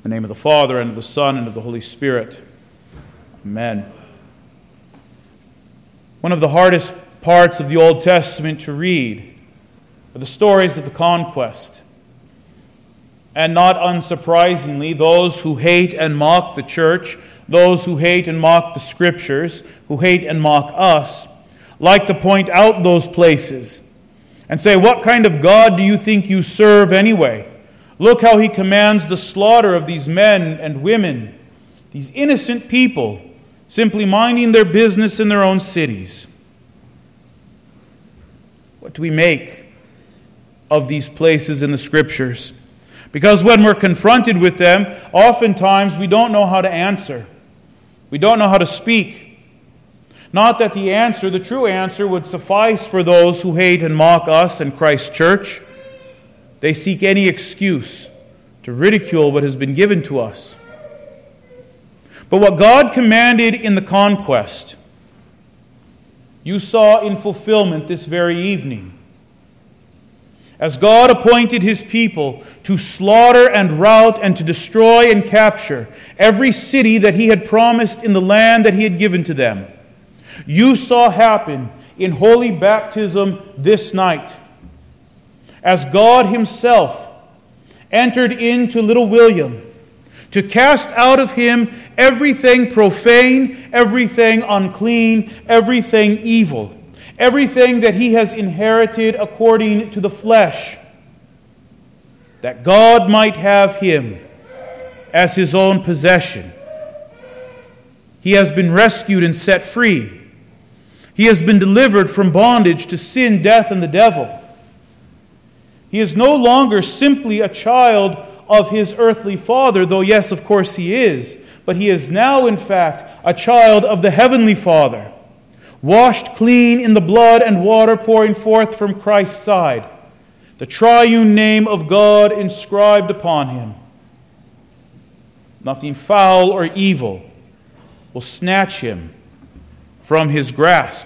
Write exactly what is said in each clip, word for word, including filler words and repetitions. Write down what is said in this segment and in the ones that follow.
In the name of the Father, and of the Son, and of the Holy Spirit. Amen. One of the hardest parts of the Old Testament to read are the stories of the conquest. And not unsurprisingly, those who hate and mock the church, those who hate and mock the Scriptures, who hate and mock us, like to point out those places and say, what kind of God do you think you serve anyway? Look how he commands the slaughter of these men and women, these innocent people, simply minding their business in their own cities. What do we make of these places in the Scriptures? Because when we're confronted with them, oftentimes we don't know how to answer. We don't know how to speak. Not that the answer, the true answer, would suffice for those who hate and mock us and Christ's church. They seek any excuse to ridicule what has been given to us. But what God commanded in the conquest, you saw in fulfillment this very evening. As God appointed his people to slaughter and rout and to destroy and capture every city that he had promised in the land that he had given to them, you saw happen in holy baptism this night. As God himself entered into little William to cast out of him everything profane, everything unclean, everything evil, everything that he has inherited according to the flesh, that God might have him as his own possession. He has been rescued and set free. He has been delivered from bondage to sin, death, and the devil. He is no longer simply a child of his earthly father, though yes, of course he is, but he is now, in fact, a child of the heavenly Father, washed clean in the blood and water pouring forth from Christ's side, the triune name of God inscribed upon him. Nothing foul or evil will snatch him from his grasp.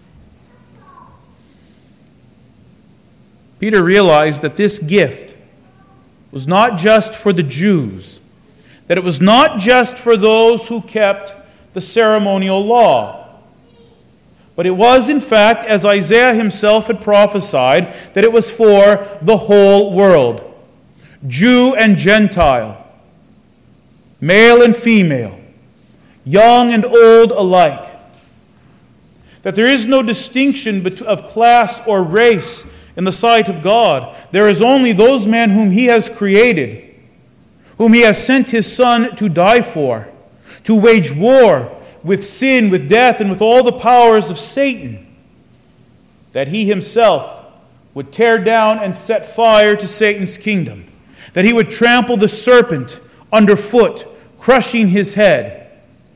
Peter realized that this gift was not just for the Jews, that it was not just for those who kept the ceremonial law, but it was, in fact, as Isaiah himself had prophesied, that it was for the whole world, Jew and Gentile, male and female, young and old alike, that there is no distinction of class or race in the sight of God. There is only those men whom he has created, whom he has sent his Son to die for, to wage war with sin, with death, and with all the powers of Satan, that he himself would tear down and set fire to Satan's kingdom, that he would trample the serpent underfoot, crushing his head,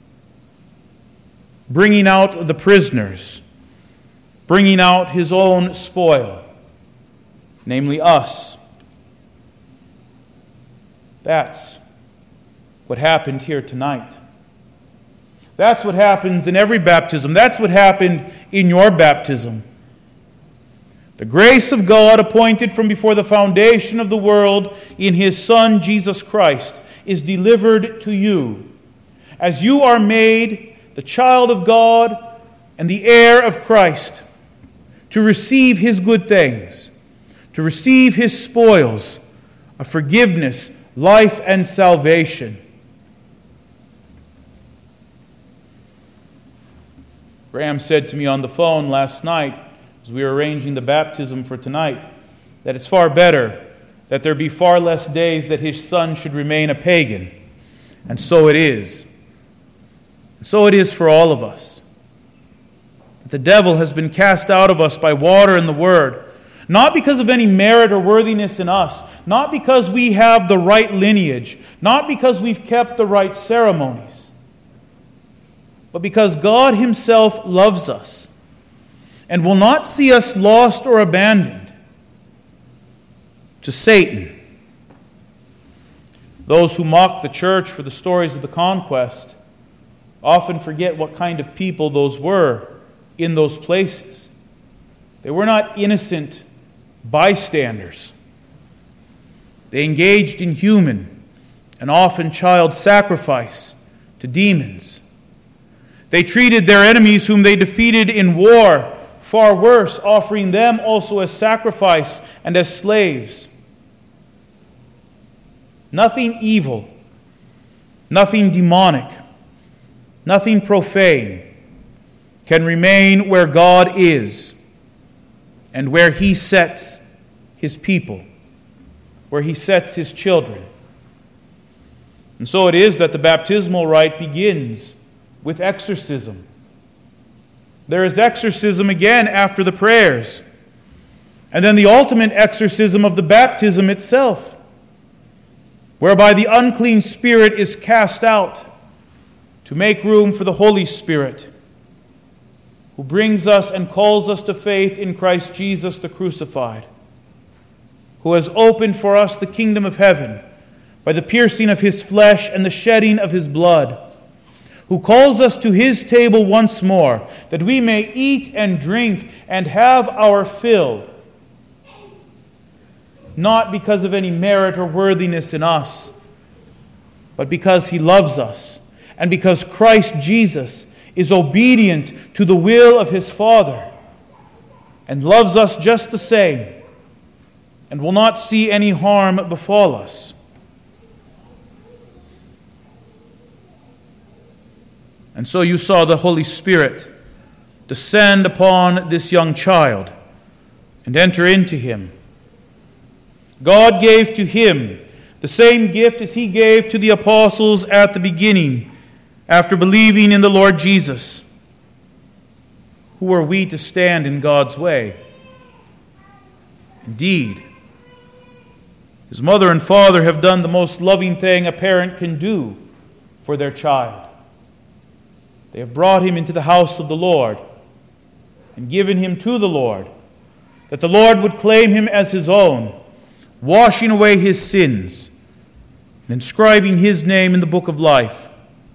bringing out the prisoners, bringing out his own spoil, namely us. That's what happened here tonight. That's what happens in every baptism. That's what happened in your baptism. The grace of God appointed from before the foundation of the world in his Son, Jesus Christ, is delivered to you as you are made the child of God and the heir of Christ, to receive his good things, to receive his spoils of forgiveness, life, and salvation. Graham said to me on the phone last night, as we were arranging the baptism for tonight, that it's far better that there be far less days that his son should remain a pagan. And so it is. And so it is for all of us. The devil has been cast out of us by water and the Word, not because of any merit or worthiness in us, not because we have the right lineage, not because we've kept the right ceremonies, but because God himself loves us and will not see us lost or abandoned to Satan. Those who mock the church for the stories of the conquest often forget what kind of people those were in those places. They were not innocent bystanders. They engaged in human and often child sacrifice to demons. They treated their enemies whom they defeated in war far worse, offering them also as sacrifice and as slaves. Nothing evil, nothing demonic, nothing profane can remain where God is and where He sets His people, where He sets His children. And so it is that the baptismal rite begins with exorcism. There is exorcism again after the prayers, and then the ultimate exorcism of the baptism itself, whereby the unclean spirit is cast out to make room for the Holy Spirit, who brings us and calls us to faith in Christ Jesus the crucified, who has opened for us the kingdom of heaven by the piercing of His flesh and the shedding of His blood, who calls us to His table once more, that we may eat and drink and have our fill, not because of any merit or worthiness in us, but because He loves us, and because Christ Jesus is obedient to the will of His Father, and loves us just the same, and will not see any harm befall us. And so you saw the Holy Spirit descend upon this young child and enter into him. God gave to him the same gift as He gave to the apostles at the beginning, after believing in the Lord Jesus. Who are we to stand in God's way? Indeed, his mother and father have done the most loving thing a parent can do for their child. They have brought him into the house of the Lord and given him to the Lord, that the Lord would claim him as His own, washing away his sins and inscribing his name in the book of life.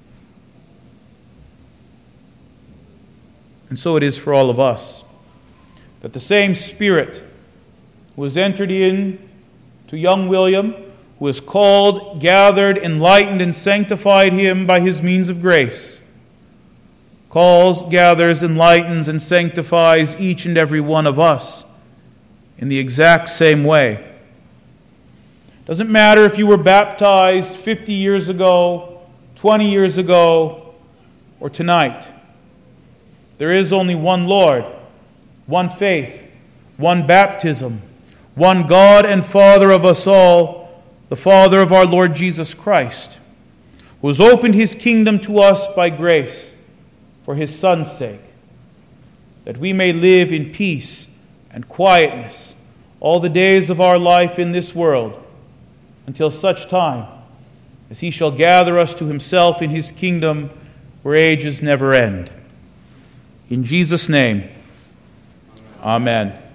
And so it is for all of us, that the same Spirit who has entered in to young William, who has called, gathered, enlightened, and sanctified him by His means of grace, calls, gathers, enlightens, and sanctifies each and every one of us in the exact same way. Doesn't matter if you were baptized fifty years ago, twenty years ago, or tonight. There is only one Lord, one faith, one baptism, one God and Father of us all, the Father of our Lord Jesus Christ, who has opened His kingdom to us by grace for His Son's sake, that we may live in peace and quietness all the days of our life in this world, until such time as He shall gather us to Himself in His kingdom where ages never end. In Jesus' name, amen.